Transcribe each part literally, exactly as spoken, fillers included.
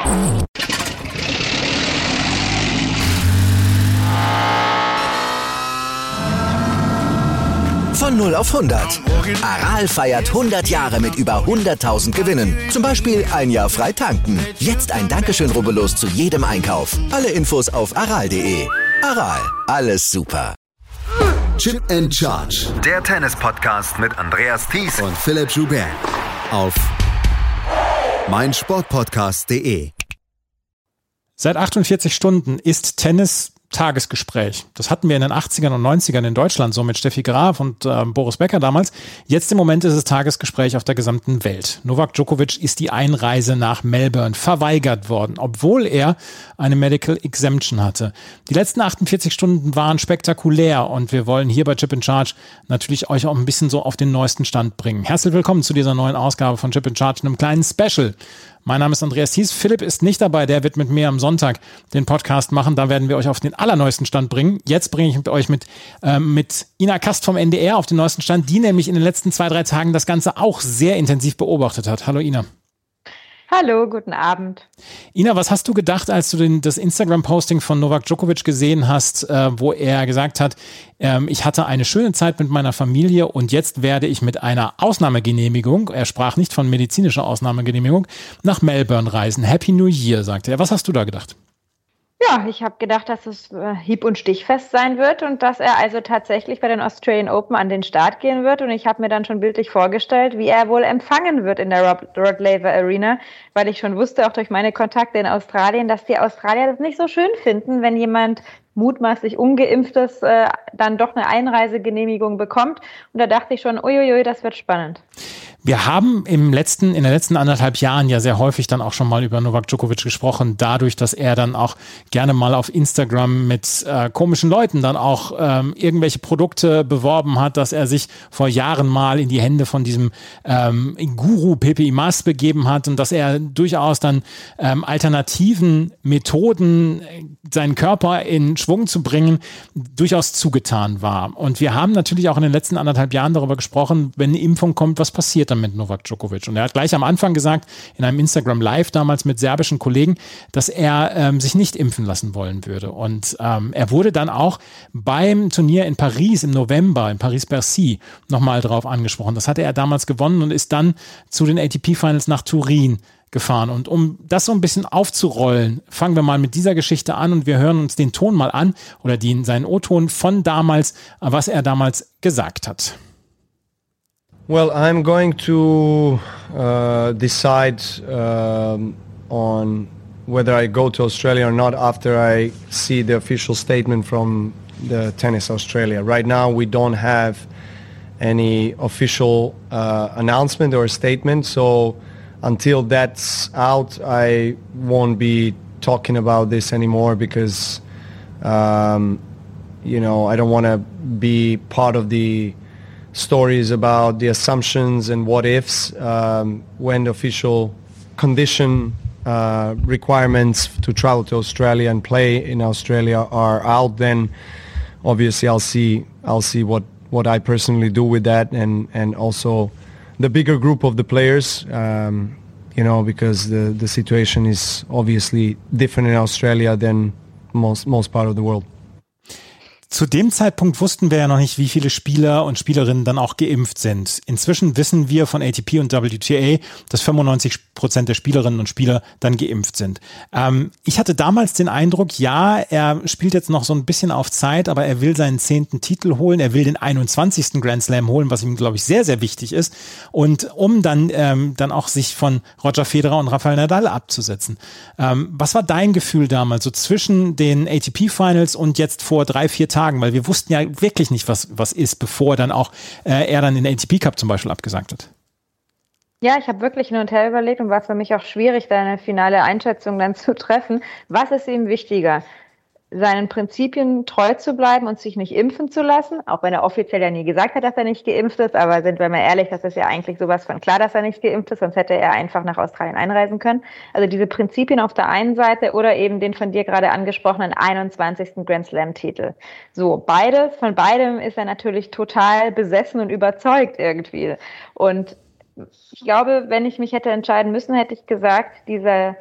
Von null auf hundert. Aral feiert hundert Jahre mit über hunderttausend Gewinnen. Zum Beispiel ein Jahr frei tanken. Jetzt ein Dankeschön, rubbellos zu jedem Einkauf. Alle Infos auf aral punkt de. Aral, alles super. Chip and Charge. Der Tennis-Podcast mit Andreas Thies und Philipp Joubert. Auf meinsportpodcast punkt de. Seit achtundvierzig Stunden ist Tennis Tagesgespräch. Das hatten wir in den achtzigern und neunzigern in Deutschland, so mit Steffi Graf und äh, Boris Becker damals. Jetzt im Moment ist es Tagesgespräch auf der gesamten Welt. Novak Djokovic ist die Einreise nach Melbourne verweigert worden, obwohl er eine Medical Exemption hatte. Die letzten achtundvierzig Stunden waren spektakulär und wir wollen hier bei Chip in Charge natürlich euch auch ein bisschen so auf den neuesten Stand bringen. Herzlich willkommen zu dieser neuen Ausgabe von Chip in Charge, einem kleinen Special. Mein Name ist Andreas Thies. Philipp ist nicht dabei, der wird mit mir am Sonntag den Podcast machen. Da werden wir euch auf den allerneuesten Stand bringen. Jetzt bringe ich mit euch mit, äh, mit Ina Kast vom N D R auf den neuesten Stand, die nämlich in den letzten zwei, drei Tagen das Ganze auch sehr intensiv beobachtet hat. Hallo Ina. Hallo, guten Abend. Ina, was hast du gedacht, als du den, das Instagram-Posting von Novak Djokovic gesehen hast, äh, wo er gesagt hat, ähm, ich hatte eine schöne Zeit mit meiner Familie und jetzt werde ich mit einer Ausnahmegenehmigung, er sprach nicht von medizinischer Ausnahmegenehmigung, nach Melbourne reisen. Happy New Year, sagte er. Was hast du da gedacht? Ja, ich habe gedacht, dass es äh, hieb- und stichfest sein wird und dass er also tatsächlich bei den Australian Open an den Start gehen wird. Und ich habe mir dann schon bildlich vorgestellt, wie er wohl empfangen wird in der Rod, Rod Laver Arena, weil ich schon wusste, auch durch meine Kontakte in Australien, dass die Australier das nicht so schön finden, wenn jemand mutmaßlich Ungeimpftes äh, dann doch eine Einreisegenehmigung bekommt. Und da dachte ich schon, uiuiui, das wird spannend. Wir haben im letzten, in den letzten anderthalb Jahren ja sehr häufig dann auch schon mal über Novak Djokovic gesprochen, dadurch, dass er dann auch gerne mal auf Instagram mit äh, komischen Leuten dann auch ähm, irgendwelche Produkte beworben hat, dass er sich vor Jahren mal in die Hände von diesem ähm, Guru Pepe Imaz begeben hat und dass er durchaus dann ähm, alternativen Methoden, seinen Körper in Schwung zu bringen, durchaus zugetan war. Und wir haben natürlich auch in den letzten anderthalb Jahren darüber gesprochen, wenn eine Impfung kommt, was passiert dann mit Novak Djokovic? Und er hat gleich am Anfang gesagt, in einem Instagram Live damals mit serbischen Kollegen, dass er ähm, sich nicht impfen lassen wollen würde. Und ähm, er wurde dann auch beim Turnier in Paris im November, in Paris-Bercy, nochmal drauf angesprochen. Das hatte er damals gewonnen und ist dann zu den A T P-Finals nach Turin gefahren. Und um das so ein bisschen aufzurollen, fangen wir mal mit dieser Geschichte an und wir hören uns den Ton mal an oder den, seinen O-Ton von damals, was er damals gesagt hat. Well, I'm going to uh, decide um, on whether I go to Australia or not after I see the official statement from the Tennis Australia. Right now, we don't have any official uh, announcement or statement, so until that's out, I won't be talking about this anymore because, um, you know, I don't want to be part of the stories about the assumptions and what ifs um, when the official condition uh, requirements to travel to Australia and play in Australia are out. Then obviously I'll see I'll see what, what I personally do with that and, and also the bigger group of the players, um, you know, because the, the situation is obviously different in Australia than most most part of the world. Zu dem Zeitpunkt wussten wir ja noch nicht, wie viele Spieler und Spielerinnen dann auch geimpft sind. Inzwischen wissen wir von A T P und W T A, dass fünfundneunzig Prozent der Spielerinnen und Spieler dann geimpft sind. Ähm, ich hatte damals den Eindruck, ja, er spielt jetzt noch so ein bisschen auf Zeit, aber er will seinen zehnten Titel holen, er will den einundzwanzigsten Grand Slam holen, was ihm, glaube ich, sehr, sehr wichtig ist. Und um dann, ähm, dann auch sich von Roger Federer und Rafael Nadal abzusetzen. Ähm, was war dein Gefühl damals, so zwischen den A T P-Finals und jetzt vor drei, vier Tagen? Weil wir wussten ja wirklich nicht, was, was ist, bevor dann auch äh, er dann den A T P Cup zum Beispiel abgesagt hat. Ja, ich habe wirklich hin und her überlegt und war für mich auch schwierig, da eine finale Einschätzung dann zu treffen. Was ist ihm wichtiger? Seinen Prinzipien treu zu bleiben und sich nicht impfen zu lassen, auch wenn er offiziell ja nie gesagt hat, dass er nicht geimpft ist, aber sind wir mal ehrlich, das ist ja eigentlich sowas von klar, dass er nicht geimpft ist, sonst hätte er einfach nach Australien einreisen können. Also diese Prinzipien auf der einen Seite oder eben den von dir gerade angesprochenen einundzwanzigsten Grand Slam Titel. So, beides, von beidem ist er natürlich total besessen und überzeugt irgendwie. Und ich glaube, wenn ich mich hätte entscheiden müssen, hätte ich gesagt, dieser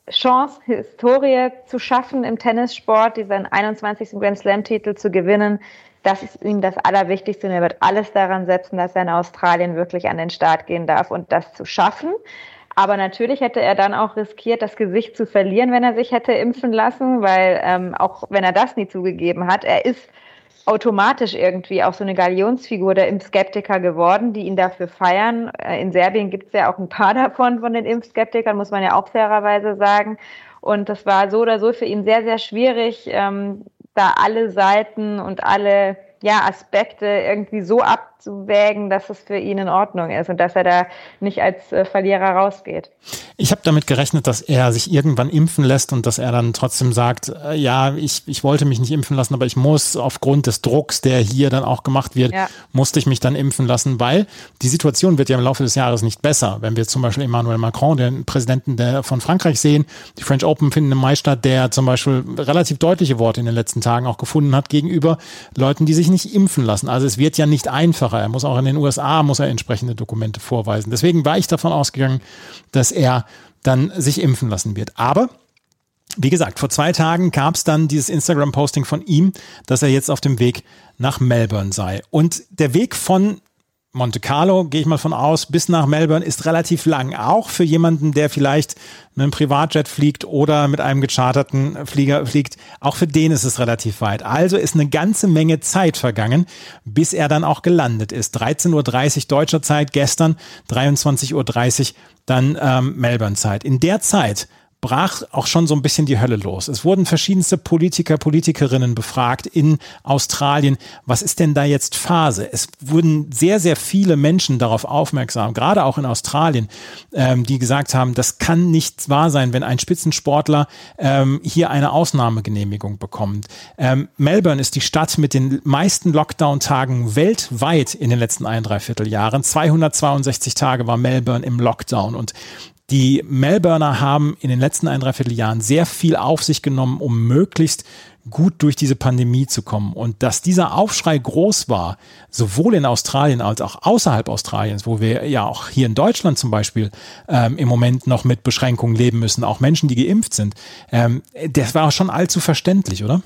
Chance, Historie zu schaffen im Tennissport, diesen einundzwanzigsten Grand Slam-Titel zu gewinnen. Das ist ihm das Allerwichtigste und er wird alles daran setzen, dass er in Australien wirklich an den Start gehen darf und das zu schaffen. Aber natürlich hätte er dann auch riskiert, das Gesicht zu verlieren, wenn er sich hätte impfen lassen, weil ähm, auch wenn er das nie zugegeben hat, er ist automatisch irgendwie auch so eine Galionsfigur der Impfskeptiker geworden, die ihn dafür feiern. In Serbien gibt es ja auch ein paar davon, von den Impfskeptikern, muss man ja auch fairerweise sagen. Und das war so oder so für ihn sehr, sehr schwierig, ähm, da alle Seiten und alle ja, Aspekte irgendwie so abzuwägen, dass es für ihn in Ordnung ist und dass er da nicht als äh, Verlierer rausgeht. Ich habe damit gerechnet, dass er sich irgendwann impfen lässt und dass er dann trotzdem sagt, äh, ja, ich, ich wollte mich nicht impfen lassen, aber ich muss aufgrund des Drucks, der hier dann auch gemacht wird, ja. musste ich mich dann impfen lassen, weil die Situation wird ja im Laufe des Jahres nicht besser. Wenn wir zum Beispiel Emmanuel Macron, den Präsidenten der, von Frankreich sehen, die French Open finden im Mai statt, der zum Beispiel relativ deutliche Worte in den letzten Tagen auch gefunden hat gegenüber Leuten, die sich nicht impfen lassen. Also es wird ja nicht einfacher. Er muss auch in den U S A muss er entsprechende Dokumente vorweisen. Deswegen war ich davon ausgegangen, dass er dann sich impfen lassen wird. Aber wie gesagt, vor zwei Tagen gab es dann dieses Instagram-Posting von ihm, dass er jetzt auf dem Weg nach Melbourne sei. Und der Weg von Monte Carlo, gehe ich mal von aus, bis nach Melbourne ist relativ lang. Auch für jemanden, der vielleicht mit einem Privatjet fliegt oder mit einem gecharterten Flieger fliegt. Auch für den ist es relativ weit. Also ist eine ganze Menge Zeit vergangen, bis er dann auch gelandet ist. dreizehn Uhr dreißig deutscher Zeit gestern, dreiundzwanzig Uhr dreißig dann ähm, Melbourne-Zeit. In der Zeit brach auch schon so ein bisschen die Hölle los. Es wurden verschiedenste Politiker, Politikerinnen befragt in Australien. Was ist denn da jetzt Phase? Es wurden sehr, sehr viele Menschen darauf aufmerksam, gerade auch in Australien, ähm, die gesagt haben, das kann nicht wahr sein, wenn ein Spitzensportler ähm, hier eine Ausnahmegenehmigung bekommt. Ähm, Melbourne ist die Stadt mit den meisten Lockdown-Tagen weltweit in den letzten ein, dreiviertel Jahren. zweihundertzweiundsechzig Tage war Melbourne im Lockdown und die Melbourner haben in den letzten ein, dreiviertel Jahren sehr viel auf sich genommen, um möglichst gut durch diese Pandemie zu kommen. Und dass dieser Aufschrei groß war, sowohl in Australien als auch außerhalb Australiens, wo wir ja auch hier in Deutschland zum Beispiel ähm, im Moment noch mit Beschränkungen leben müssen, auch Menschen, die geimpft sind, ähm, das war schon allzu verständlich, oder?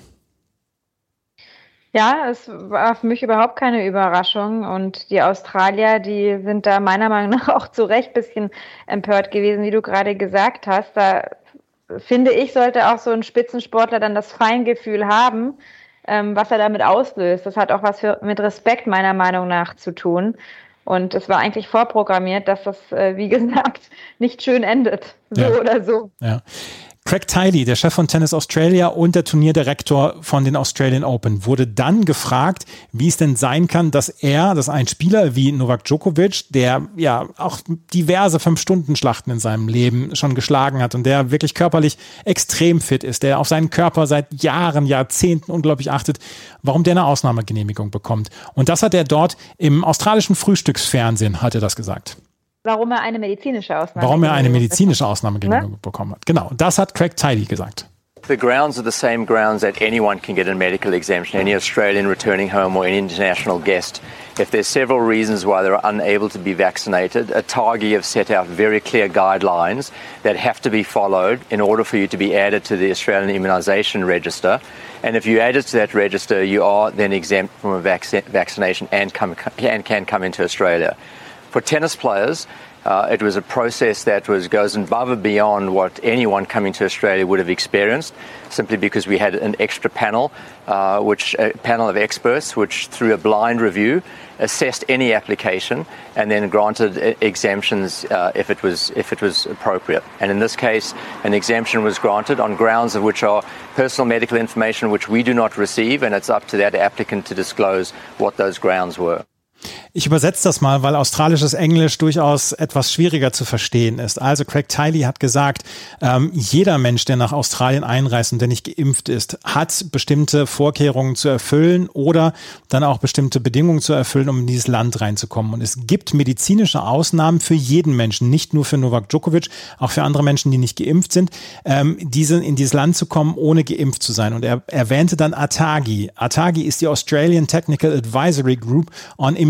Ja, es war für mich überhaupt keine Überraschung und die Australier, die sind da meiner Meinung nach auch zu Recht ein bisschen empört gewesen, wie du gerade gesagt hast. Da finde ich, sollte auch so ein Spitzensportler dann das Feingefühl haben, ähm, was er damit auslöst. Das hat auch was für, mit Respekt meiner Meinung nach zu tun. Und es war eigentlich vorprogrammiert, dass das, äh, wie gesagt, nicht schön endet. So ja. oder so. Ja. Craig Tiley, der Chef von Tennis Australia und der Turnierdirektor von den Australian Open, wurde dann gefragt, wie es denn sein kann, dass er, dass ein Spieler wie Novak Djokovic, der ja auch diverse Fünf-Stunden-Schlachten in seinem Leben schon geschlagen hat und der wirklich körperlich extrem fit ist, der auf seinen Körper seit Jahren, Jahrzehnten unglaublich achtet, warum der eine Ausnahmegenehmigung bekommt. Und das hat er dort im australischen Frühstücksfernsehen, hat er das gesagt. Warum er eine medizinische Ausnahmegenehmigung Warum er eine medizinische Ausnahmegenehmigung bekommen hat. Genau, das hat Craig Tiley gesagt. The grounds are the same grounds that anyone can get a medical exemption, any Australian returning home or any international guest. If there's several reasons why they're unable to be vaccinated, ATAGI have set out very clear guidelines that have to be followed in order for you to be added to the Australian Immunisation Register. And if you add it to that register, you are then exempt from a vac- vaccination and, come, and can come into Australia. For tennis players, uh, it was a process that was goes above and beyond what anyone coming to Australia would have experienced, simply because we had an extra panel, uh, which a panel of experts, which through a blind review assessed any application and then granted exemptions uh, if it was if it was appropriate. And in this case, an exemption was granted on grounds of which are personal medical information which we do not receive, and it's up to that applicant to disclose what those grounds were. Ich übersetze das mal, weil australisches Englisch durchaus etwas schwieriger zu verstehen ist. Also Craig Tiley hat gesagt, ähm, jeder Mensch, der nach Australien einreist und der nicht geimpft ist, hat bestimmte Vorkehrungen zu erfüllen oder dann auch bestimmte Bedingungen zu erfüllen, um in dieses Land reinzukommen. Und es gibt medizinische Ausnahmen für jeden Menschen, nicht nur für Novak Djokovic, auch für andere Menschen, die nicht geimpft sind, ähm, diese, in dieses Land zu kommen, ohne geimpft zu sein. Und er erwähnte dann ATAGI. ATAGI ist die Australian Technical Advisory Group on Immunization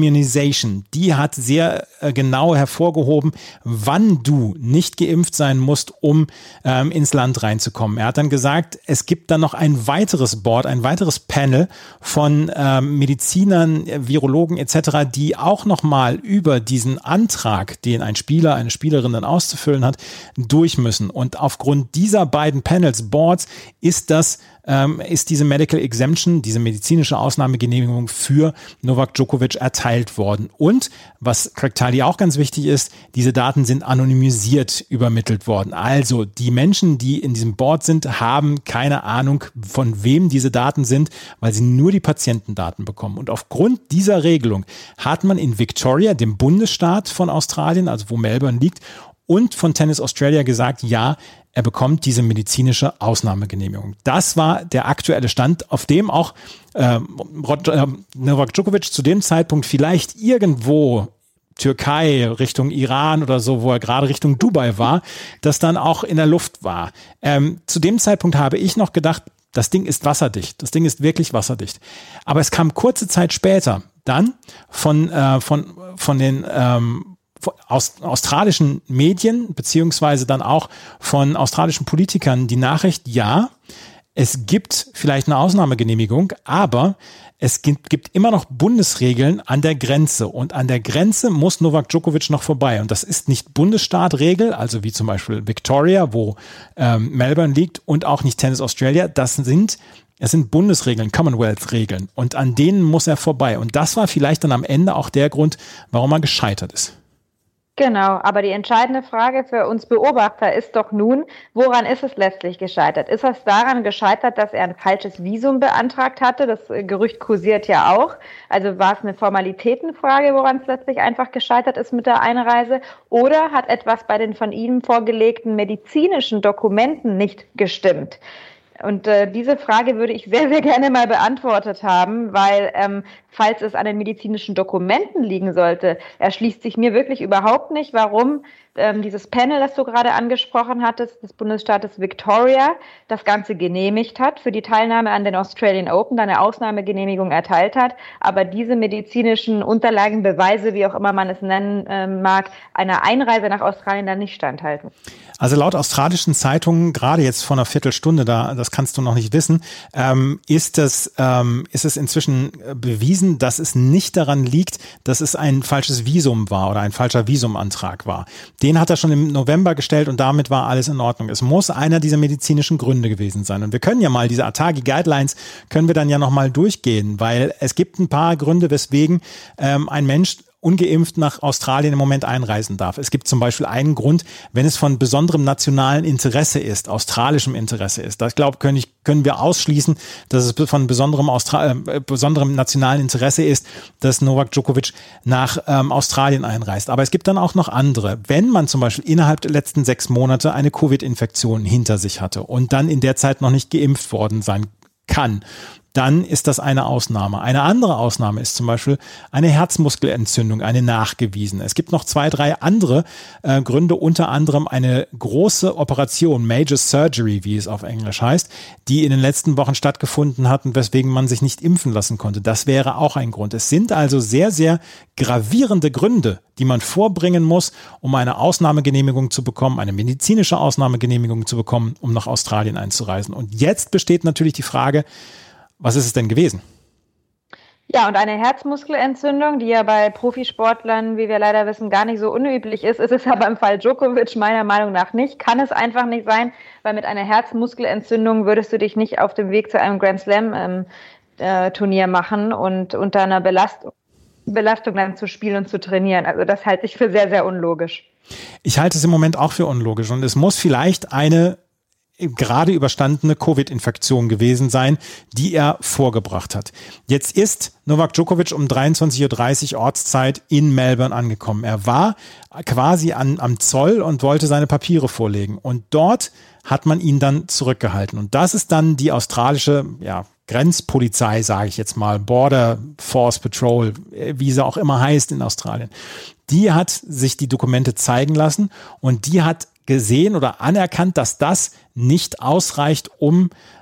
Immunization, die hat sehr äh, genau hervorgehoben, wann du nicht geimpft sein musst, um ähm, ins Land reinzukommen. Er hat dann gesagt, es gibt dann noch ein weiteres Board, ein weiteres Panel von ähm, Medizinern, Virologen et cetera, die auch nochmal über diesen Antrag, den ein Spieler, eine Spielerin dann auszufüllen hat, durch müssen. Und aufgrund dieser beiden Panels, Boards, ist das ähm, ist diese Medical Exemption, diese medizinische Ausnahmegenehmigung für Novak Djokovic erteilt worden. Und was Craig Tiley auch ganz wichtig ist, diese Daten sind anonymisiert übermittelt worden. Also die Menschen, die in diesem Board sind, haben keine Ahnung, von wem diese Daten sind, weil sie nur die Patientendaten bekommen. Und aufgrund dieser Regelung hat man in Victoria, dem Bundesstaat von Australien, also wo Melbourne liegt, und von Tennis Australia gesagt, ja, er bekommt diese medizinische Ausnahmegenehmigung. Das war der aktuelle Stand, auf dem auch äh, Novak Djokovic zu dem Zeitpunkt vielleicht irgendwo Türkei, Richtung Iran oder so, wo er gerade Richtung Dubai war, das dann auch in der Luft war. Ähm, zu dem Zeitpunkt habe ich noch gedacht, das Ding ist wasserdicht. Das Ding ist wirklich wasserdicht. Aber es kam kurze Zeit später dann von, äh, von, von den ähm, aus australischen Medien beziehungsweise dann auch von australischen Politikern die Nachricht, ja, es gibt vielleicht eine Ausnahmegenehmigung, aber es gibt, gibt immer noch Bundesregeln an der Grenze und an der Grenze muss Novak Djokovic noch vorbei und das ist nicht Bundesstaatregel, also wie zum Beispiel Victoria, wo ähm, Melbourne liegt und auch nicht Tennis Australia, das sind Es sind Bundesregeln, Commonwealth-Regeln und an denen muss er vorbei und das war vielleicht dann am Ende auch der Grund, warum er gescheitert ist. Genau, aber die entscheidende Frage für uns Beobachter ist doch nun, woran ist es letztlich gescheitert? Ist es daran gescheitert, dass er ein falsches Visum beantragt hatte? Das Gerücht kursiert ja auch. Also war es eine Formalitätenfrage, woran es letztlich einfach gescheitert ist mit der Einreise? Oder hat etwas bei den von ihm vorgelegten medizinischen Dokumenten nicht gestimmt? Und äh, diese Frage würde ich sehr, sehr gerne mal beantwortet haben, weil ähm, falls es an den medizinischen Dokumenten liegen sollte, erschließt sich mir wirklich überhaupt nicht, warum ähm, dieses Panel, das du gerade angesprochen hattest, des Bundesstaates Victoria, das Ganze genehmigt hat, für die Teilnahme an den Australian Open, dann eine Ausnahmegenehmigung erteilt hat, aber diese medizinischen Unterlagen, Beweise, wie auch immer man es nennen äh, mag, einer Einreise nach Australien dann nicht standhalten. Also laut australischen Zeitungen, gerade jetzt vor einer Viertelstunde, da, das kannst du noch nicht wissen, ähm, ist es, ähm, ist es inzwischen bewiesen, dass es nicht daran liegt, dass es ein falsches Visum war oder ein falscher Visumantrag war. Den hat er schon im November gestellt und damit war alles in Ordnung. Es muss einer dieser medizinischen Gründe gewesen sein. Und wir können ja mal diese Atagi Guidelines können wir dann ja nochmal durchgehen, weil es gibt ein paar Gründe, weswegen ähm, ein Mensch ungeimpft nach Australien im Moment einreisen darf. Es gibt zum Beispiel einen Grund, wenn es von besonderem nationalen Interesse ist, australischem Interesse ist. Das, glaube können, ich, können wir ausschließen, dass es von besonderem, Austra- äh, besonderem nationalen Interesse ist, dass Novak Djokovic nach ähm, Australien einreist. Aber es gibt dann auch noch andere. Wenn man zum Beispiel innerhalb der letzten sechs Monate eine Covid-Infektion hinter sich hatte und dann in der Zeit noch nicht geimpft worden sein kann, dann ist das eine Ausnahme. Eine andere Ausnahme ist zum Beispiel eine Herzmuskelentzündung, eine nachgewiesene. Es gibt noch zwei, drei andere äh, Gründe, unter anderem eine große Operation, Major Surgery, wie es auf Englisch heißt, die in den letzten Wochen stattgefunden hat und weswegen man sich nicht impfen lassen konnte. Das wäre auch ein Grund. Es sind also sehr, sehr gravierende Gründe, die man vorbringen muss, um eine Ausnahmegenehmigung zu bekommen, eine medizinische Ausnahmegenehmigung zu bekommen, um nach Australien einzureisen. Und jetzt besteht natürlich die Frage, was ist es denn gewesen? Ja, und eine Herzmuskelentzündung, die ja bei Profisportlern, wie wir leider wissen, gar nicht so unüblich ist, ist es aber im Fall Djokovic meiner Meinung nach nicht. Kann es einfach nicht sein, weil mit einer Herzmuskelentzündung würdest du dich nicht auf dem Weg zu einem Grand Slam ähm, äh, Turnier machen und unter einer Belastung, Belastung dann zu spielen und zu trainieren. Also das halte ich für sehr, sehr unlogisch. Ich halte es im Moment auch für unlogisch und es muss vielleicht eine gerade überstandene Covid-Infektion gewesen sein, die er vorgebracht hat. Jetzt ist Novak Djokovic um dreiundzwanzig Uhr dreißig Ortszeit in Melbourne angekommen. Er war quasi an, am Zoll und wollte seine Papiere vorlegen. Und dort hat man ihn dann zurückgehalten. Und das ist dann die australische, ja, Grenzpolizei, sage ich jetzt mal, Border Force Patrol, wie sie auch immer heißt in Australien. Die hat sich die Dokumente zeigen lassen und die hat gesehen oder anerkannt, dass das nicht ausreicht, um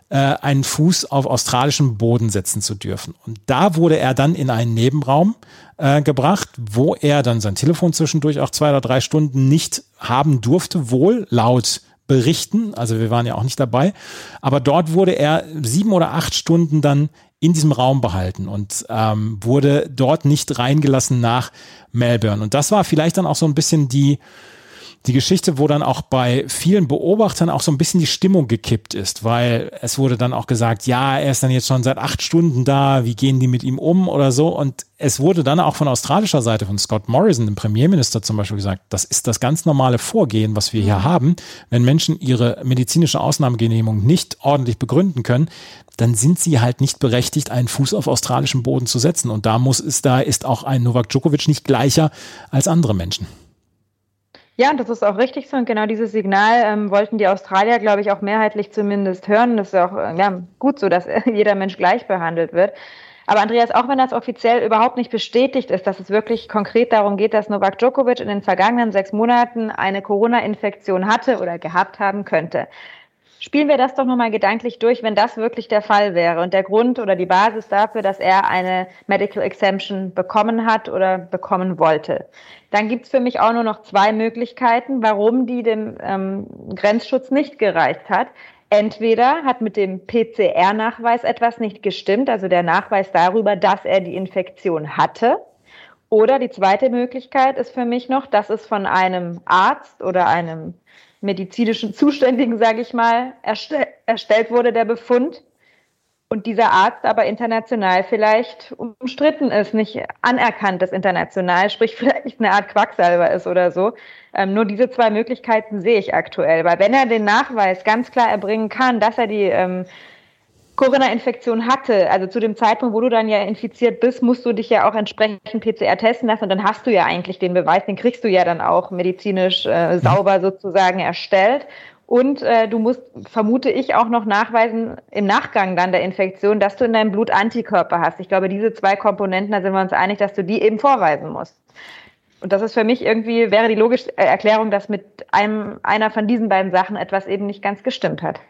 äh, einen Fuß auf australischem Boden setzen zu dürfen. Und da wurde er dann in einen Nebenraum äh, gebracht, wo er dann sein Telefon zwischendurch auch zwei oder drei Stunden nicht haben durfte, wohl laut Berichten, also wir waren ja auch nicht dabei, aber dort wurde er sieben oder acht Stunden dann in diesem Raum behalten und ähm, wurde dort nicht reingelassen nach Melbourne. Und das war vielleicht dann auch so ein bisschen die Die Geschichte, wo dann auch bei vielen Beobachtern auch so ein bisschen die Stimmung gekippt ist, weil es wurde dann auch gesagt, ja, er ist dann jetzt schon seit acht Stunden da, wie gehen die mit ihm um oder so, und es wurde dann auch von australischer Seite, von Scott Morrison, dem Premierminister zum Beispiel, gesagt, das ist das ganz normale Vorgehen, was wir hier haben. Wenn Menschen ihre medizinische Ausnahmegenehmigung nicht ordentlich begründen können, dann sind sie halt nicht berechtigt, einen Fuß auf australischem Boden zu setzen, und da muss es, da ist auch ein Novak Djokovic nicht gleicher als andere Menschen. Ja, und das ist auch richtig so. Und genau dieses Signal ähm, wollten die Australier, glaube ich, auch mehrheitlich zumindest hören. Das ist auch äh, ja, gut so, dass jeder Mensch gleich behandelt wird. Aber Andreas, auch wenn das offiziell überhaupt nicht bestätigt ist, dass es wirklich konkret darum geht, dass Novak Djokovic in den vergangenen sechs Monaten eine Corona-Infektion hatte oder gehabt haben könnte, spielen wir das doch nochmal gedanklich durch, wenn das wirklich der Fall wäre und der Grund oder die Basis dafür, dass er eine Medical Exemption bekommen hat oder bekommen wollte. Dann gibt's für mich auch nur noch zwei Möglichkeiten, warum die dem ähm, Grenzschutz nicht gereicht hat. Entweder hat mit dem P C R-Nachweis etwas nicht gestimmt, also der Nachweis darüber, dass er die Infektion hatte. Oder die zweite Möglichkeit ist für mich noch, dass es von einem Arzt oder einem medizinischen Zuständigen, sage ich mal, erstell, erstellt wurde, der Befund, und dieser Arzt aber international vielleicht umstritten ist, nicht anerkannt ist international, sprich vielleicht eine Art Quacksalber ist oder so. Ähm, nur diese zwei Möglichkeiten sehe ich aktuell, weil wenn er den Nachweis ganz klar erbringen kann, dass er die ähm, Corona-Infektion hatte, also zu dem Zeitpunkt, wo du dann ja infiziert bist, musst du dich ja auch entsprechend P C R testen lassen, und dann hast du ja eigentlich den Beweis, den kriegst du ja dann auch medizinisch äh, sauber sozusagen erstellt. Und äh, du musst, vermute ich, auch noch nachweisen im Nachgang dann der Infektion, dass du in deinem Blut Antikörper hast. Ich glaube, diese zwei Komponenten, da sind wir uns einig, dass du die eben vorweisen musst. Und das ist für mich irgendwie, wäre die logische Erklärung, dass mit einem einer von diesen beiden Sachen etwas eben nicht ganz gestimmt hat.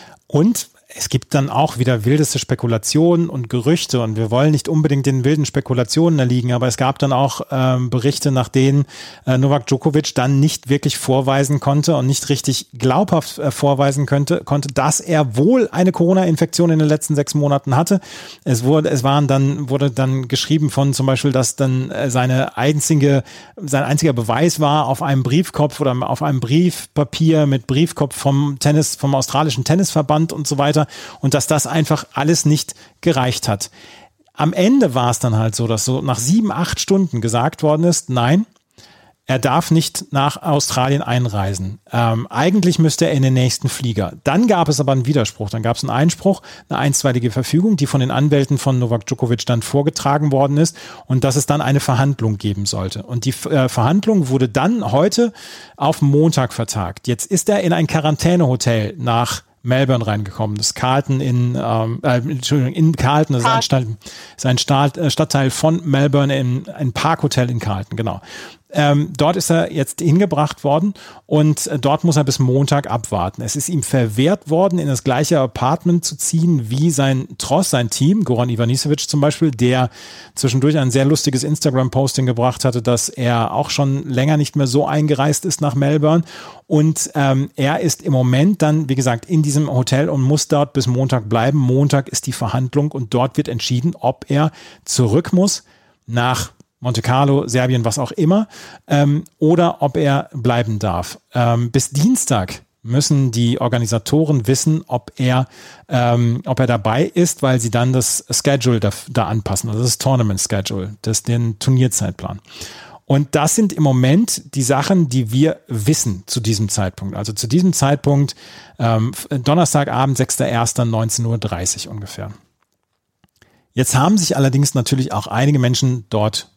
Und es gibt dann auch wieder wildeste Spekulationen und Gerüchte, und wir wollen nicht unbedingt den wilden Spekulationen erliegen, aber es gab dann auch ähm, Berichte, nach denen äh, Novak Djokovic dann nicht wirklich vorweisen konnte und nicht richtig glaubhaft äh, vorweisen könnte, konnte, dass er wohl eine Corona-Infektion in den letzten sechs Monaten hatte. Es wurde, es waren dann, wurde dann geschrieben von zum Beispiel, dass dann äh, seine einzige, sein einziger Beweis war auf einem Briefkopf oder auf einem Briefpapier mit Briefkopf vom Tennis, vom australischen Tennisverband und so weiter. Und dass das einfach alles nicht gereicht hat. Am Ende war es dann halt so, dass so nach sieben, acht Stunden gesagt worden ist, nein, er darf nicht nach Australien einreisen. Ähm, eigentlich müsste er in den nächsten Flieger. Dann gab es aber einen Widerspruch. Dann gab es einen Einspruch, eine einstweilige Verfügung, die von den Anwälten von Novak Djokovic dann vorgetragen worden ist, und dass es dann eine Verhandlung geben sollte. Und die äh, Verhandlung wurde dann heute auf Montag vertagt. Jetzt ist er in ein Quarantänehotel nach Melbourne reingekommen. Das Carlton in, ähm, äh, Entschuldigung, in Carlton, das ist ein, Stadt, ist ein Stadt, äh, Stadtteil von Melbourne, in ein Parkhotel in Carlton, genau. Ähm, dort ist er jetzt hingebracht worden, und äh, dort muss er bis Montag abwarten. Es ist ihm verwehrt worden, in das gleiche Apartment zu ziehen wie sein Tross, sein Team, Goran Ivanisevic zum Beispiel, der zwischendurch ein sehr lustiges Instagram-Posting gebracht hatte, dass er auch schon länger nicht mehr so eingereist ist nach Melbourne, und ähm, er ist im Moment dann, wie gesagt, in diesem Hotel und muss dort bis Montag bleiben. Montag ist die Verhandlung, und dort wird entschieden, ob er zurück muss nach Monte Carlo, Serbien, was auch immer, ähm, oder ob er bleiben darf. Ähm, bis Dienstag müssen die Organisatoren wissen, ob er, ähm, ob er dabei ist, weil sie dann das Schedule da, da anpassen, also das Tournament Schedule, das den Turnierzeitplan. Und das sind im Moment die Sachen, die wir wissen zu diesem Zeitpunkt. Also zu diesem Zeitpunkt ähm, Donnerstagabend, sechster erster neunzehn Uhr dreißig ungefähr. Jetzt haben sich allerdings natürlich auch einige Menschen dort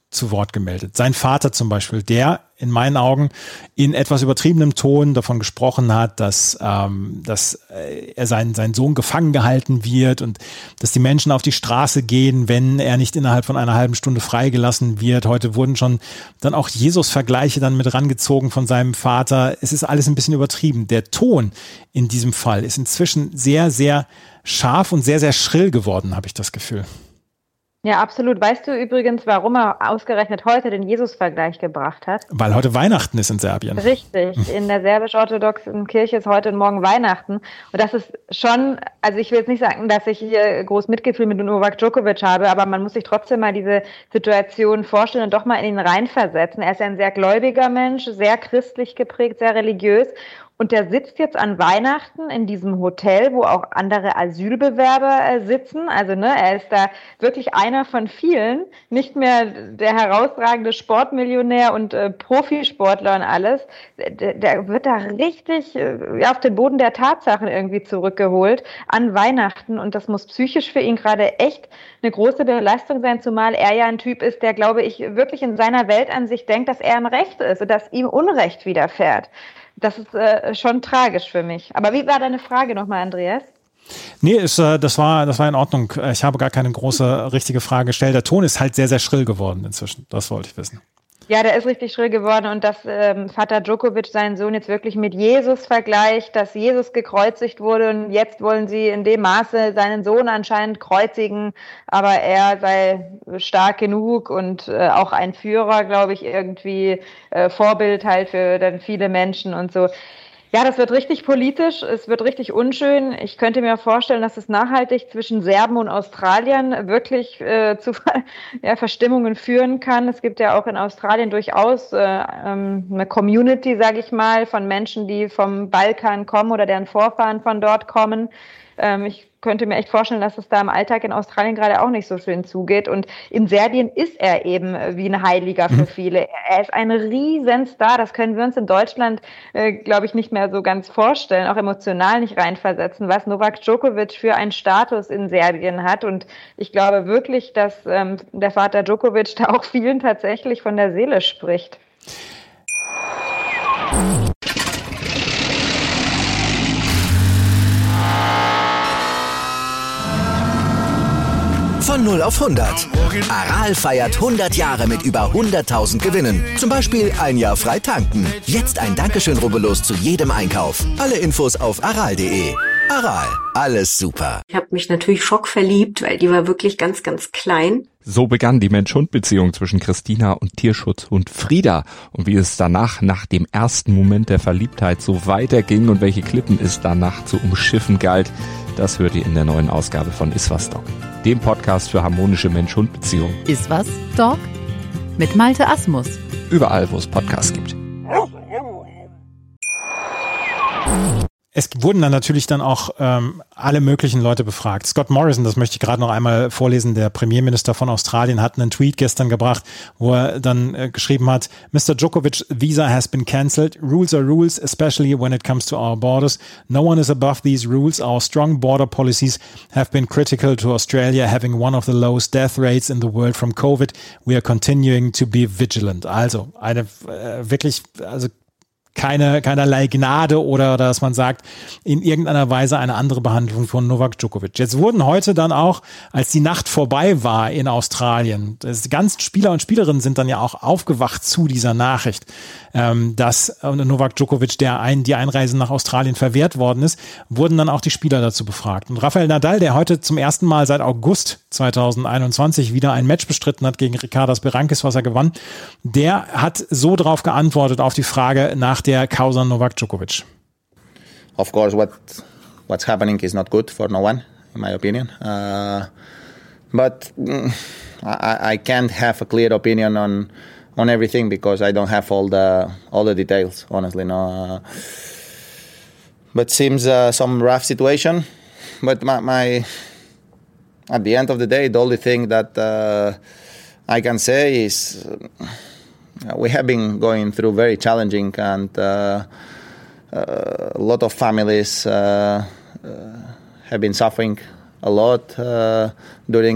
zu Wort gemeldet. Sein Vater zum Beispiel, der in meinen Augen in etwas übertriebenem Ton davon gesprochen hat, dass, ähm, dass er sein, sein Sohn gefangen gehalten wird und dass die Menschen auf die Straße gehen, wenn er nicht innerhalb von einer halben Stunde freigelassen wird. Heute wurden schon dann auch Jesus-Vergleiche dann mit rangezogen von seinem Vater. Es ist alles ein bisschen übertrieben. Der Ton in diesem Fall ist inzwischen sehr, sehr scharf und sehr, sehr schrill geworden, habe ich das Gefühl. Ja, absolut. Weißt du übrigens, warum er ausgerechnet heute den Jesus-Vergleich gebracht hat? Weil heute Weihnachten ist in Serbien. Richtig. In der serbisch-orthodoxen Kirche ist heute und morgen Weihnachten. Und das ist schon, also ich will jetzt nicht sagen, dass ich hier groß Mitgefühl mit Novak Djokovic habe, aber man muss sich trotzdem mal diese Situation vorstellen und doch mal in ihn reinversetzen. Er ist ja ein sehr gläubiger Mensch, sehr christlich geprägt, sehr religiös. Und der sitzt jetzt an Weihnachten in diesem Hotel, wo auch andere Asylbewerber äh, sitzen. Also ne, er ist da wirklich einer von vielen, nicht mehr der herausragende Sportmillionär und äh, Profisportler und alles. Der, der wird da richtig äh, auf den Boden der Tatsachen irgendwie zurückgeholt an Weihnachten. Und das muss psychisch für ihn gerade echt eine große Belastung sein, zumal er ja ein Typ ist, der, glaube ich, wirklich in seiner Weltansicht denkt, dass er im Recht ist und dass ihm Unrecht widerfährt. Das ist äh, schon tragisch für mich. Aber wie war deine Frage nochmal, Andreas? Nee, ist, äh, das war, das war in Ordnung. Ich habe gar keine große, richtige Frage gestellt. Der Ton ist halt sehr, sehr schrill geworden inzwischen. Das wollte ich wissen. Ja, der ist richtig schrill geworden und dass ähm, Vater Djokovic seinen Sohn jetzt wirklich mit Jesus vergleicht, dass Jesus gekreuzigt wurde und jetzt wollen sie in dem Maße seinen Sohn anscheinend kreuzigen, aber er sei stark genug und äh, auch ein Führer, glaube ich, irgendwie äh, Vorbild halt für dann viele Menschen und so. Ja, das wird richtig politisch, es wird richtig unschön. Ich könnte mir vorstellen, dass es nachhaltig zwischen Serben und Australiern wirklich äh, zu ja, Verstimmungen führen kann. Es gibt ja auch in Australien durchaus äh, eine Community, sage ich mal, von Menschen, die vom Balkan kommen oder deren Vorfahren von dort kommen. Ähm, ich könnte mir echt vorstellen, dass es da im Alltag in Australien gerade auch nicht so schön zugeht. Und in Serbien ist er eben wie ein Heiliger für viele. Er ist ein Riesenstar. Das können wir uns in Deutschland, äh, glaube ich, nicht mehr so ganz vorstellen, auch emotional nicht reinversetzen, was Novak Djokovic für einen Status in Serbien hat. Und ich glaube wirklich, dass ähm, der Vater Djokovic da auch vielen tatsächlich von der Seele spricht. Von null auf hundert. Aral feiert hundert Jahre mit über hunderttausend Gewinnen. Zum Beispiel ein Jahr frei tanken. Jetzt ein Dankeschön, rubbellos zu jedem Einkauf. Alle Infos auf aral punkt de. Aral, alles super. Ich habe mich natürlich schockverliebt, weil die war wirklich ganz, ganz klein. So begann die Mensch-Hund-Beziehung zwischen Christina und Tierschutzhund Frieda. Und wie es danach, nach dem ersten Moment der Verliebtheit, so weiterging und welche Klippen es danach zu umschiffen galt, das hört ihr in der neuen Ausgabe von Iswas Dog, dem Podcast für harmonische Mensch-Hund-Beziehungen. Iswas Dog mit Malte Asmus. Überall, wo es Podcasts gibt. Es wurden dann natürlich dann auch ähm, alle möglichen Leute befragt. Scott Morrison, das möchte ich gerade noch einmal vorlesen, der Premierminister von Australien, hat einen Tweet gestern gebracht, wo er dann äh, geschrieben hat, Mister Djokovic's visa has been cancelled. Rules are rules, especially when it comes to our borders. No one is above these rules. Our strong border policies have been critical to Australia, having one of the lowest death rates in the world from COVID. We are continuing to be vigilant. Also eine äh, wirklich, also keine, keinerlei Gnade oder dass man sagt, in irgendeiner Weise eine andere Behandlung von Novak Djokovic. Jetzt wurden heute dann auch, als die Nacht vorbei war in Australien, die ganzen Spieler und Spielerinnen sind dann ja auch aufgewacht zu dieser Nachricht, dass Novak Djokovic, der ein, die Einreise nach Australien verwehrt worden ist, wurden dann auch die Spieler dazu befragt. Und Rafael Nadal, der heute zum ersten Mal seit August zweitausendeinundzwanzig wieder ein Match bestritten hat gegen Ricardas Berankis, was er gewann, der hat so drauf geantwortet auf die Frage nach der Causa Novak Djokovic. Of course, what what's happening is not good for no one, in my opinion. Uh, but mm, I, I can't have a clear opinion on on everything because I don't have all the all the details, honestly. No. Uh, but seems uh, some rough situation. But my, my at the end of the day, the only thing that uh, I can say is. Uh, We have been going through very challenging and uh, uh, a lot of families uh, uh, have been suffering a lot uh, during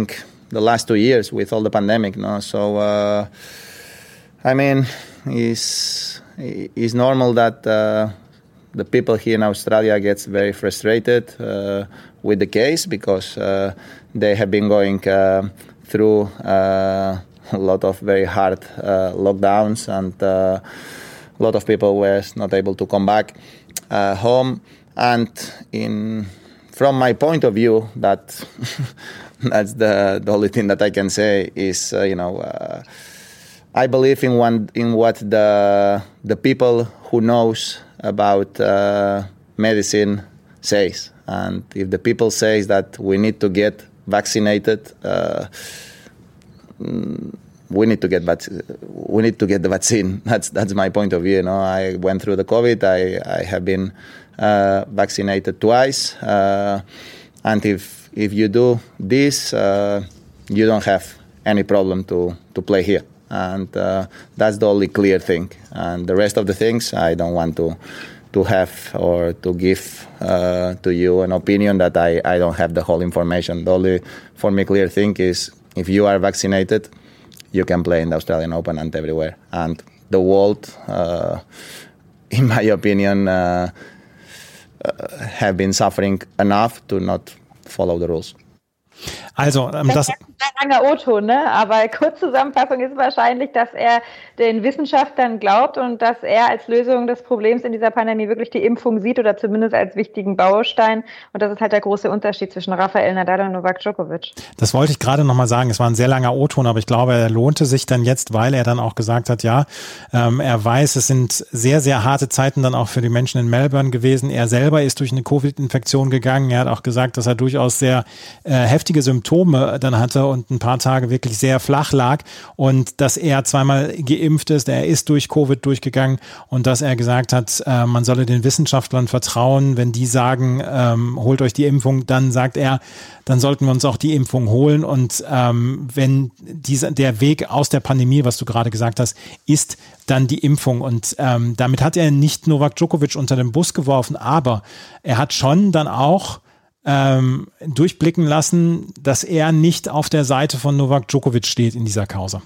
the last two years with all the pandemic. No, so uh, I mean, it's it's normal that uh, the people here in Australia gets very frustrated uh, with the case because uh, they have been going uh, through uh, a lot of very hard uh, lockdowns, and uh, a lot of people were not able to come back uh, home. And in from my point of view, that that's the, the only thing that I can say is, uh, you know, uh, I believe in one in what the the people who knows about uh, medicine says, and if the people says that we need to get vaccinated, uh, we need to get vac- we need to get the vaccine. That's that's my point of view. You know, I went through the COVID. I I have been uh, vaccinated twice, uh, and if if you do this, uh, you don't have any problem to to play here. And uh, that's the only clear thing. And the rest of the things, I don't want to to have or to give uh, to you an opinion that I, I don't have the whole information. The only, for me, clear thing is if you are vaccinated, you can play in the Australian Open and everywhere. And the world, uh, in my opinion, uh, uh, have been suffering enough to not follow the rules. Also, ähm, das, das ist ein langer O-Ton, ne? Aber Kurzzusammenfassung ist wahrscheinlich, dass er den Wissenschaftlern glaubt und dass er als Lösung des Problems in dieser Pandemie wirklich die Impfung sieht oder zumindest als wichtigen Baustein. Und das ist halt der große Unterschied zwischen Rafael Nadal und Novak Djokovic. Das wollte ich gerade nochmal sagen. Es war ein sehr langer O-Ton, aber ich glaube, er lohnte sich dann jetzt, weil er dann auch gesagt hat, ja, ähm, er weiß, es sind sehr, sehr harte Zeiten dann auch für die Menschen in Melbourne gewesen. Er selber ist durch eine Covid-Infektion gegangen. Er hat auch gesagt, dass er durchaus sehr äh, heftige Symptome dann hatte und ein paar Tage wirklich sehr flach lag und dass er zweimal geimpft ist, er ist durch Covid durchgegangen und dass er gesagt hat, äh, man solle den Wissenschaftlern vertrauen, wenn die sagen, ähm, holt euch die Impfung, dann sagt er, dann sollten wir uns auch die Impfung holen und ähm, wenn dieser, der Weg aus der Pandemie, was du gerade gesagt hast, ist dann die Impfung und ähm, damit hat er nicht Novak Djokovic unter den Bus geworfen, aber er hat schon dann auch Ähm, durchblicken lassen, dass er nicht auf der Seite von Novak Djokovic steht in dieser Causa.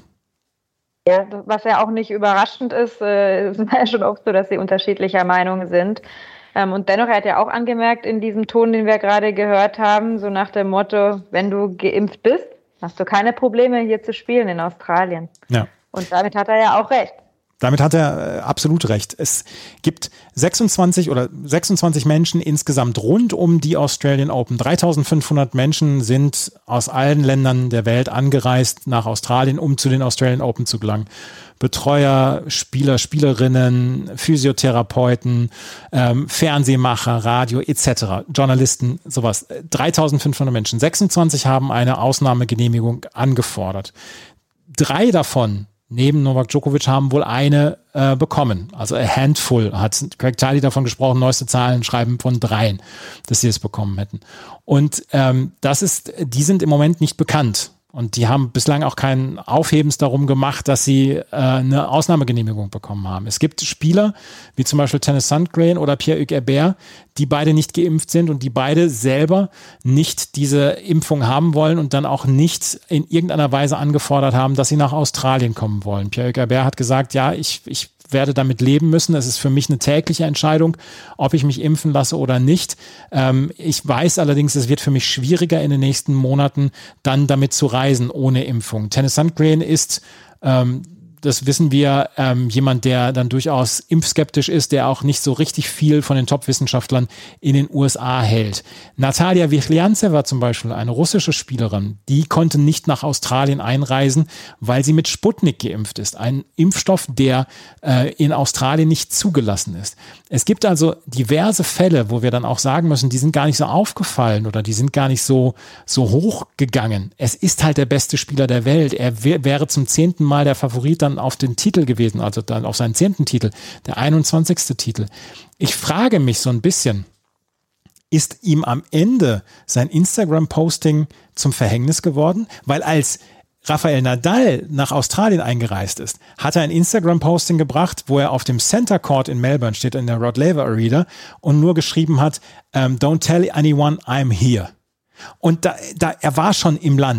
Ja, was ja auch nicht überraschend ist, äh, es war ja schon oft so, dass sie unterschiedlicher Meinung sind. Ähm, und dennoch, er hat ja auch angemerkt in diesem Ton, den wir gerade gehört haben, so nach dem Motto, wenn du geimpft bist, hast du keine Probleme hier zu spielen in Australien. Ja. Und damit hat er ja auch recht. Damit hat er äh, absolut recht. Es gibt sechsundzwanzig oder sechsundzwanzig Menschen insgesamt rund um die Australian Open. dreitausendfünfhundert Menschen sind aus allen Ländern der Welt angereist nach Australien, um zu den Australian Open zu gelangen. Betreuer, Spieler, Spielerinnen, Physiotherapeuten, ähm, Fernsehmacher, Radio et cetera, Journalisten, sowas. dreitausendfünfhundert Menschen. sechsundzwanzig haben eine Ausnahmegenehmigung angefordert. Drei davon neben Novak Djokovic haben wohl eine äh, bekommen. Also a handful, hat Craig Tiley davon gesprochen, neueste Zahlen schreiben von dreien, dass sie es bekommen hätten. Und ähm, das ist, die sind im Moment nicht bekannt. Und die haben bislang auch keinen Aufhebens darum gemacht, dass sie äh, eine Ausnahmegenehmigung bekommen haben. Es gibt Spieler, wie zum Beispiel Tennys Sandgren oder Pierre-Hugues Herbert, die beide nicht geimpft sind und die beide selber nicht diese Impfung haben wollen und dann auch nicht in irgendeiner Weise angefordert haben, dass sie nach Australien kommen wollen. Pierre-Hugues Herbert hat gesagt, ja, ich, ich werde damit leben müssen. Es ist für mich eine tägliche Entscheidung, ob ich mich impfen lasse oder nicht. Ähm, ich weiß allerdings, es wird für mich schwieriger in den nächsten Monaten, dann damit zu reisen ohne Impfung. Tennys Sandgren ist, ähm, das wissen wir, ähm, jemand, der dann durchaus impfskeptisch ist, der auch nicht so richtig viel von den Top-Wissenschaftlern in den U S A hält. Natalia Vychliantseva zum Beispiel, eine russische Spielerin, die konnte nicht nach Australien einreisen, weil sie mit Sputnik geimpft ist. Ein Impfstoff, der äh, in Australien nicht zugelassen ist. Es gibt also diverse Fälle, wo wir dann auch sagen müssen, die sind gar nicht so aufgefallen oder die sind gar nicht so, so hoch gegangen. Es ist halt der beste Spieler der Welt. Er w- wäre zum zehnten Mal der Favorit dann auf den Titel gewesen, also dann auf seinen zehnten Titel, der einundzwanzigste Titel. Ich frage mich so ein bisschen, ist ihm am Ende sein Instagram-Posting zum Verhängnis geworden? Weil als Rafael Nadal nach Australien eingereist ist, hat er ein Instagram-Posting gebracht, wo er auf dem Center Court in Melbourne steht, in der Rod Laver Arena, und nur geschrieben hat, um, don't tell anyone I'm here. Und da, da, er war schon im Land.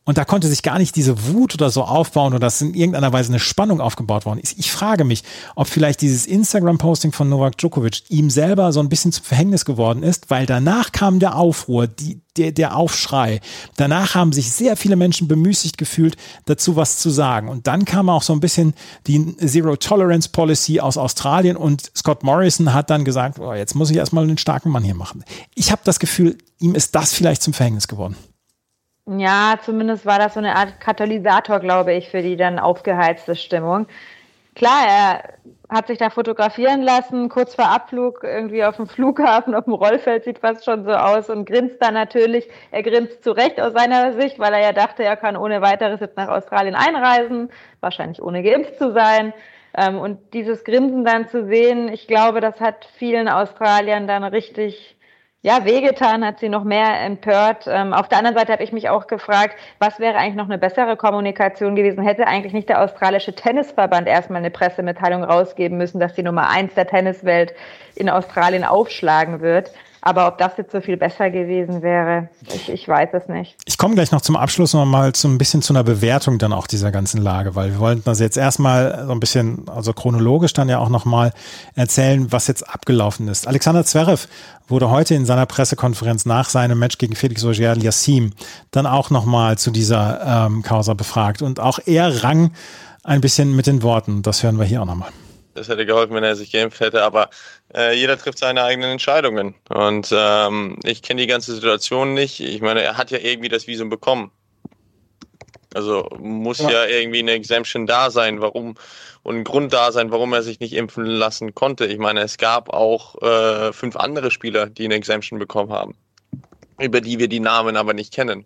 Und da konnte sich gar nicht diese Wut oder so aufbauen oder dass in irgendeiner Weise eine Spannung aufgebaut worden ist. Ich frage mich, ob vielleicht dieses Instagram-Posting von Novak Djokovic ihm selber so ein bisschen zum Verhängnis geworden ist, weil danach kam der Aufruhr, die, der, der Aufschrei. Danach haben sich sehr viele Menschen bemüßigt gefühlt, dazu was zu sagen. Und dann kam auch so ein bisschen die Zero-Tolerance-Policy aus Australien und Scott Morrison hat dann gesagt, oh, jetzt muss ich erstmal einen starken Mann hier machen. Ich habe das Gefühl, ihm ist das vielleicht zum Verhängnis geworden. Ja, zumindest war das so eine Art Katalysator, glaube ich, für die dann aufgeheizte Stimmung. Klar, er hat sich da fotografieren lassen, kurz vor Abflug irgendwie auf dem Flughafen, auf dem Rollfeld, sieht fast schon so aus und grinst dann natürlich. Er grinst zu Recht aus seiner Sicht, weil er ja dachte, er kann ohne weiteres jetzt nach Australien einreisen, wahrscheinlich ohne geimpft zu sein. Und dieses Grinsen dann zu sehen, ich glaube, das hat vielen Australiern dann richtig ja, wehgetan, hat sie noch mehr empört. Ähm, auf der anderen Seite habe ich mich auch gefragt, was wäre eigentlich noch eine bessere Kommunikation gewesen? Hätte eigentlich nicht der australische Tennisverband erstmal eine Pressemitteilung rausgeben müssen, dass die Nummer eins der Tenniswelt in Australien aufschlagen wird? Aber ob das jetzt so viel besser gewesen wäre, ich, ich weiß es nicht. Ich komme gleich noch zum Abschluss noch mal so ein bisschen zu einer Bewertung dann auch dieser ganzen Lage, weil wir wollten das jetzt erstmal so ein bisschen, also chronologisch dann ja auch noch mal erzählen, was jetzt abgelaufen ist. Alexander Zverev wurde heute in seiner Pressekonferenz nach seinem Match gegen Felix Auger-Aliassime dann auch noch mal zu dieser ähm, Causa befragt. Und auch er rang ein bisschen mit den Worten. Das hören wir hier auch noch mal. Das hätte geholfen, wenn er sich geimpft hätte, aber äh, jeder trifft seine eigenen Entscheidungen. Und ähm, ich kenne die ganze Situation nicht. Ich meine, er hat ja irgendwie das Visum bekommen. Also muss ja, ja irgendwie eine Exemption da sein, warum und ein Grund da sein, warum er sich nicht impfen lassen konnte. Ich meine, es gab auch äh, fünf andere Spieler, die eine Exemption bekommen haben, über die wir die Namen aber nicht kennen.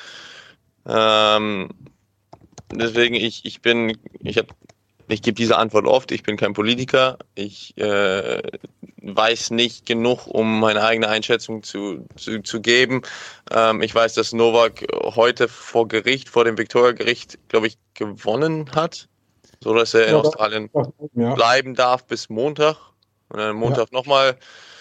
Ähm, deswegen, ich, ich bin, ich habe Ich gebe diese Antwort oft, ich bin kein Politiker, ich äh, weiß nicht genug, um meine eigene Einschätzung zu, zu, zu geben. Ähm, ich weiß, dass Novak heute vor Gericht, vor dem Victoria-Gericht, glaube ich, gewonnen hat, so dass er in ja, Australien ja. bleiben darf bis Montag. Und dann Montag ja. nochmal.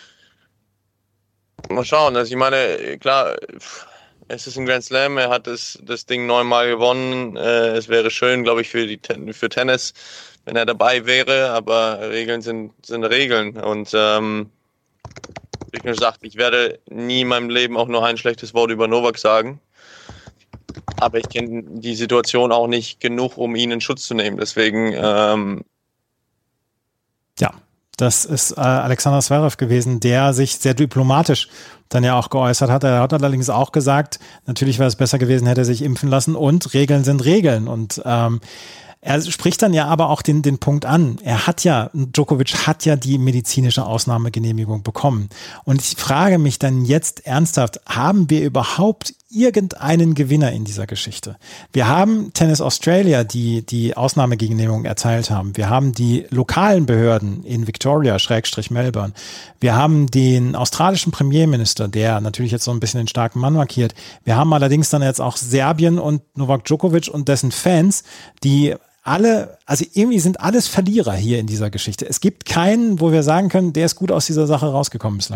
Mal schauen, also ich meine, klar, es ist ein Grand Slam, er hat das, das Ding neunmal gewonnen. Äh, es wäre schön, glaube ich, für, die, für Tennis, wenn er dabei wäre, aber Regeln sind, sind Regeln. Und ähm, wie ich gesagt, ich werde nie in meinem Leben auch nur ein schlechtes Wort über Novak sagen. Aber ich kenne die Situation auch nicht genug, um ihn in Schutz zu nehmen. Deswegen ähm, ja. Das ist äh, Alexander Zverev gewesen, der sich sehr diplomatisch dann ja auch geäußert hat. Er hat allerdings auch gesagt, natürlich wäre es besser gewesen, hätte er sich impfen lassen und Regeln sind Regeln. Und ähm, er spricht dann ja aber auch den, den Punkt an. Er hat ja, Djokovic hat ja die medizinische Ausnahmegenehmigung bekommen. Und ich frage mich dann jetzt ernsthaft, haben wir überhaupt irgendeinen Gewinner in dieser Geschichte? Wir haben Tennis Australia, die die Ausnahmegenehmigung erteilt haben. Wir haben die lokalen Behörden in Victoria, Schrägstrich Melbourne. Wir haben den australischen Premierminister, der natürlich jetzt so ein bisschen den starken Mann markiert. Wir haben allerdings dann jetzt auch Serbien und Novak Djokovic und dessen Fans, die alle, also irgendwie sind alles Verlierer hier in dieser Geschichte. Es gibt keinen, wo wir sagen können, der ist gut aus dieser Sache rausgekommen bislang.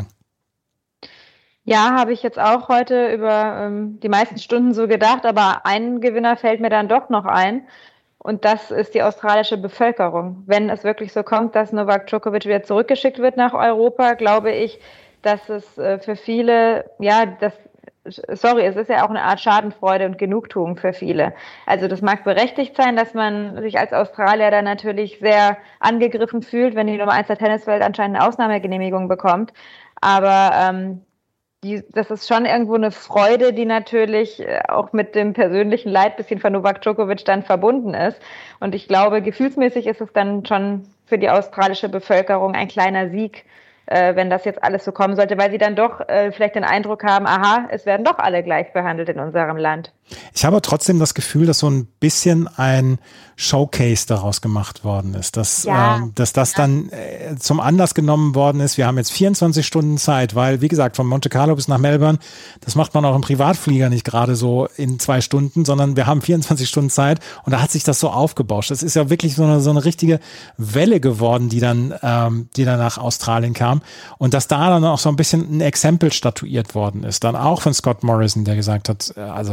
Ja, habe ich jetzt auch heute über ähm, die meisten Stunden so gedacht, aber ein Gewinner fällt mir dann doch noch ein und das ist die australische Bevölkerung. Wenn es wirklich so kommt, dass Novak Djokovic wieder zurückgeschickt wird nach Europa, glaube ich, dass es äh, für viele, ja, das sorry, es ist ja auch eine Art Schadenfreude und Genugtuung für viele. Also das mag berechtigt sein, dass man sich als Australier dann natürlich sehr angegriffen fühlt, wenn die Nummer eins der Tenniswelt anscheinend eine Ausnahmegenehmigung bekommt. Aber ähm, die, das ist schon irgendwo eine Freude, die natürlich auch mit dem persönlichen Leid bisschen von Novak Djokovic dann verbunden ist. Und ich glaube, gefühlsmäßig ist es dann schon für die australische Bevölkerung ein kleiner Sieg, wenn das jetzt alles so kommen sollte, weil sie dann doch äh, vielleicht den Eindruck haben, aha, es werden doch alle gleich behandelt in unserem Land. Ich habe trotzdem das Gefühl, dass so ein bisschen ein Showcase daraus gemacht worden ist, dass, ja. äh, dass das ja. dann äh, zum Anlass genommen worden ist. Wir haben jetzt vierundzwanzig Stunden Zeit, weil, wie gesagt, von Monte Carlo bis nach Melbourne, das macht man auch im Privatflieger nicht gerade so in zwei Stunden, sondern wir haben vierundzwanzig Stunden Zeit und da hat sich das so aufgebauscht. Das ist ja wirklich so eine, so eine richtige Welle geworden, die dann, ähm, die dann nach Australien kam. Und dass da dann auch so ein bisschen ein Exempel statuiert worden ist. Dann auch von Scott Morrison, der gesagt hat, also Leute,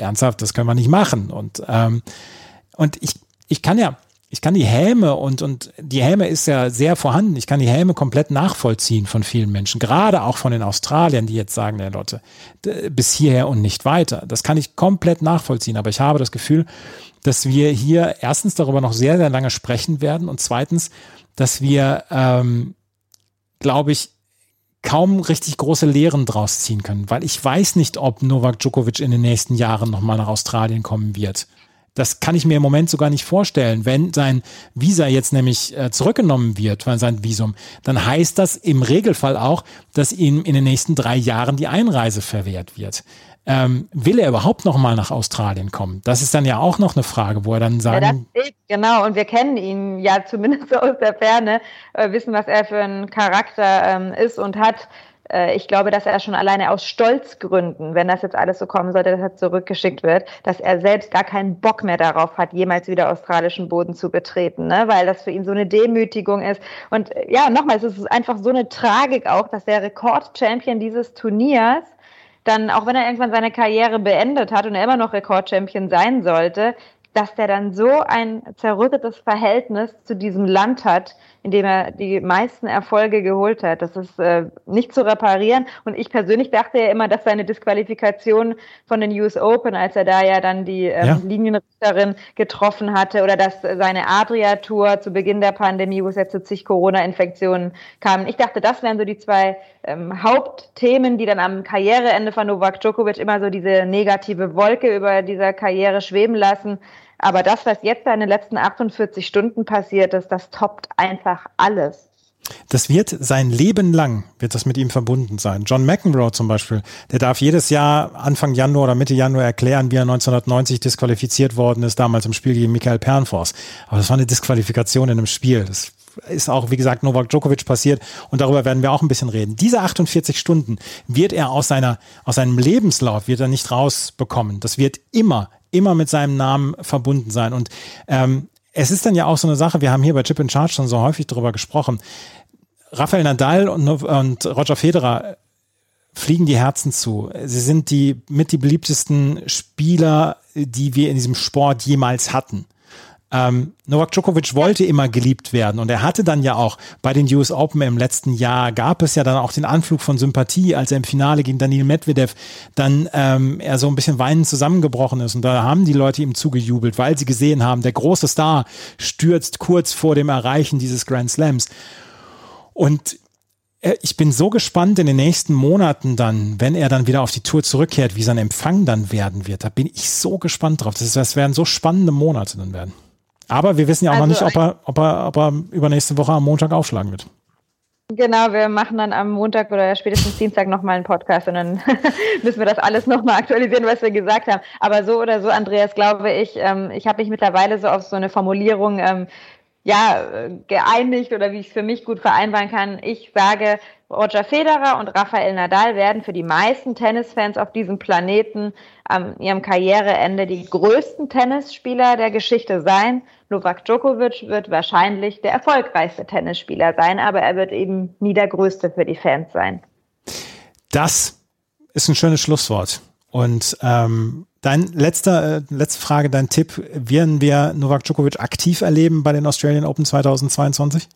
ernsthaft, das können wir nicht machen. Und, ähm, und ich, ich kann ja, ich kann die Häme und, und die Häme ist ja sehr vorhanden. Ich kann die Häme komplett nachvollziehen von vielen Menschen, gerade auch von den Australiern, die jetzt sagen, ja Leute, bis hierher und nicht weiter. Das kann ich komplett nachvollziehen, aber ich habe das Gefühl, dass wir hier erstens darüber noch sehr, sehr lange sprechen werden und zweitens, dass wir, ähm, glaube ich, kaum richtig große Lehren draus ziehen können, weil ich weiß nicht, ob Novak Djokovic in den nächsten Jahren nochmal nach Australien kommen wird. Das kann ich mir im Moment sogar nicht vorstellen. Wenn sein Visa jetzt nämlich äh, zurückgenommen wird, sein Visum, dann heißt das im Regelfall auch, dass ihm in den nächsten drei Jahren die Einreise verwehrt wird. Ähm, will er überhaupt noch mal nach Australien kommen? Das ist dann ja auch noch eine Frage, wo er dann sagen... Ja, das ist, genau, und wir kennen ihn ja zumindest aus der Ferne, äh, wissen, was er für ein Charakter ähm, ist und hat. Äh, ich glaube, dass er schon alleine aus Stolzgründen, wenn das jetzt alles so kommen sollte, dass er zurückgeschickt wird, dass er selbst gar keinen Bock mehr darauf hat, jemals wieder australischen Boden zu betreten, ne? Weil das für ihn so eine Demütigung ist. Und äh, ja, nochmal, es ist einfach so eine Tragik auch, dass der Rekordchampion dieses Turniers dann, auch wenn er irgendwann seine Karriere beendet hat und er immer noch Rekordchampion sein sollte, dass der dann so ein zerrüttetes Verhältnis zu diesem Land hat, in dem er die meisten Erfolge geholt hat. Das ist äh, nicht zu reparieren. Und ich persönlich dachte ja immer, dass seine Disqualifikation von den U S Open, als er da ja dann die ähm, ja. Linienrichterin getroffen hatte, oder dass seine Adria-Tour zu Beginn der Pandemie, wo es ja zu zig Corona-Infektionen kam. Ich dachte, das wären so die zwei ähm, Hauptthemen, die dann am Karriereende von Novak Djokovic immer so diese negative Wolke über dieser Karriere schweben lassen. Aber das, was jetzt in den letzten achtundvierzig Stunden passiert ist, das toppt einfach alles. Das wird sein Leben lang, wird das mit ihm verbunden sein. John McEnroe zum Beispiel, der darf jedes Jahr Anfang Januar oder Mitte Januar erklären, wie er neunzehnhundertneunzig disqualifiziert worden ist, damals im Spiel gegen Michael Pernfors. Aber das war eine Disqualifikation in einem Spiel. Das ist auch, wie gesagt, Novak Djokovic passiert und darüber werden wir auch ein bisschen reden. Diese achtundvierzig Stunden wird er aus seiner, aus seinem Lebenslauf, wird er nicht rausbekommen. Das wird immer immer mit seinem Namen verbunden sein. Und ähm, es ist dann ja auch so eine Sache, wir haben hier bei Chip in Charge schon so häufig drüber gesprochen, Rafael Nadal und, und Roger Federer fliegen die Herzen zu. Sie sind die mit die beliebtesten Spieler, die wir in diesem Sport jemals hatten. Ähm, Novak Djokovic wollte immer geliebt werden und er hatte dann ja auch bei den U S Open im letzten Jahr, gab es ja dann auch den Anflug von Sympathie, als er im Finale gegen Daniil Medvedev dann ähm, er so ein bisschen weinend zusammengebrochen ist und da haben die Leute ihm zugejubelt, weil sie gesehen haben, der große Star stürzt kurz vor dem Erreichen dieses Grand Slams. Und ich bin so gespannt in den nächsten Monaten dann, wenn er dann wieder auf die Tour zurückkehrt, wie sein Empfang dann werden wird. Da bin ich so gespannt drauf. Das, ist, das werden so spannende Monate dann werden. Aber wir wissen ja auch also noch nicht, ob er, ob er, ob er übernächste Woche am Montag aufschlagen wird. Genau, wir machen dann am Montag oder spätestens Dienstag nochmal einen Podcast und dann müssen wir das alles nochmal aktualisieren, was wir gesagt haben. Aber so oder so, Andreas, glaube ich, ähm, ich habe mich mittlerweile so auf so eine Formulierung ähm, ja, geeinigt oder wie ich es für mich gut vereinbaren kann. Ich sage, Roger Federer und Rafael Nadal werden für die meisten Tennisfans auf diesem Planeten an ihrem Karriereende die größten Tennisspieler der Geschichte sein. Novak Djokovic wird wahrscheinlich der erfolgreichste Tennisspieler sein, aber er wird eben nie der größte für die Fans sein. Das ist ein schönes Schlusswort. Und ähm, dein letzter, äh, letzte Frage, dein Tipp, werden wir Novak Djokovic aktiv erleben bei den Australian Open zweitausendzweiundzwanzig?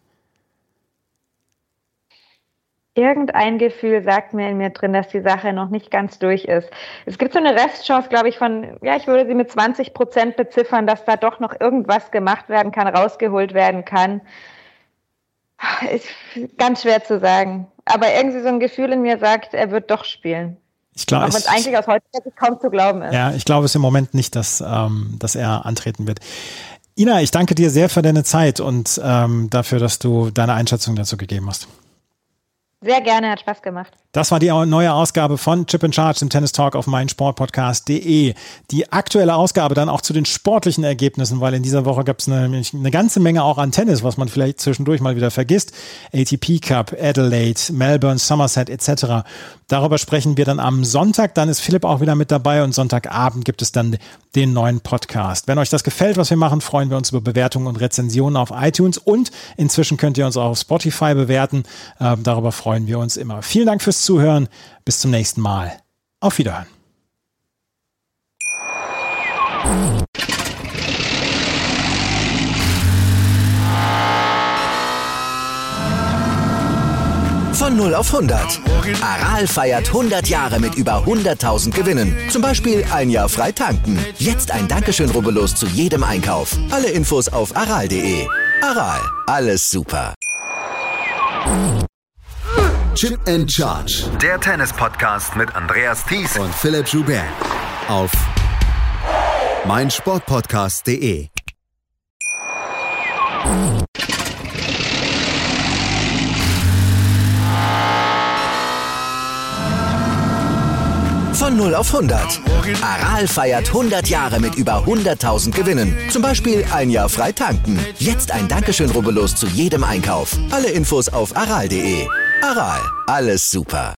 Irgendein Gefühl sagt mir in mir drin, dass die Sache noch nicht ganz durch ist. Es gibt so eine Restchance, glaube ich, von, ja, ich würde sie mit zwanzig Prozent beziffern, dass da doch noch irgendwas gemacht werden kann, rausgeholt werden kann. Ist ganz schwer zu sagen. Aber irgendwie so ein Gefühl in mir sagt, er wird doch spielen. Ich glaube, auch wenn es eigentlich aus heutiger Sicht kaum zu glauben ist. Ja, ich glaube es im Moment nicht, dass, ähm, dass er antreten wird. Ina, ich danke dir sehr für deine Zeit und ähm, dafür, dass du deine Einschätzung dazu gegeben hast. Sehr gerne, hat Spaß gemacht. Das war die neue Ausgabe von Chip in Charge, dem Tennis Talk auf meinsportpodcast punkt de. Die aktuelle Ausgabe dann auch zu den sportlichen Ergebnissen, weil in dieser Woche gab es eine, eine ganze Menge auch an Tennis, was man vielleicht zwischendurch mal wieder vergisst. A T P Cup, Adelaide, Melbourne, Somerset et cetera. Darüber sprechen wir dann am Sonntag. Dann ist Philipp auch wieder mit dabei und Sonntagabend gibt es dann den neuen Podcast. Wenn euch das gefällt, was wir machen, freuen wir uns über Bewertungen und Rezensionen auf iTunes und inzwischen könnt ihr uns auch auf Spotify bewerten. Äh, darüber freuen wir uns immer. Vielen Dank fürs Zuhören. Bis zum nächsten Mal. Auf Wiederhören. Von null auf hundert. Aral feiert hundert Jahre mit über hunderttausend Gewinnen. Zum Beispiel ein Jahr frei tanken. Jetzt ein Dankeschön, rubbellos zu jedem Einkauf. Alle Infos auf aral punkt de. Aral, alles super. Chip and Charge. Der Tennis-Podcast mit Andreas Thies und Philipp Joubert. Auf meinsportpodcast punkt de. Von null auf hundert. Aral feiert hundert Jahre mit über hunderttausend Gewinnen. Zum Beispiel ein Jahr frei tanken. Jetzt ein Dankeschön, rubbellos zu jedem Einkauf. Alle Infos auf aral punkt de. Aral, alles super.